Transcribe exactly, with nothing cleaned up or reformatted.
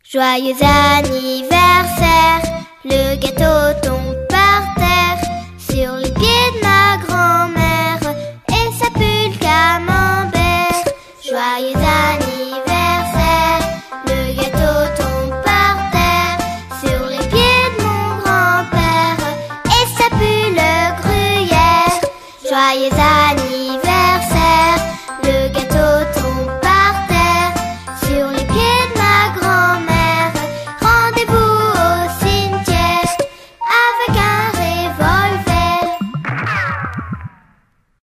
Joyeux anniversaire, le gâteau tombe par terre sur les pieds de ma grand-mère et ça pue le camembert. Joyeux anniversaire, le gâteau tombe par terre sur les pieds de mon grand-père et ça pue le gruyère. Joyeux anniversaire.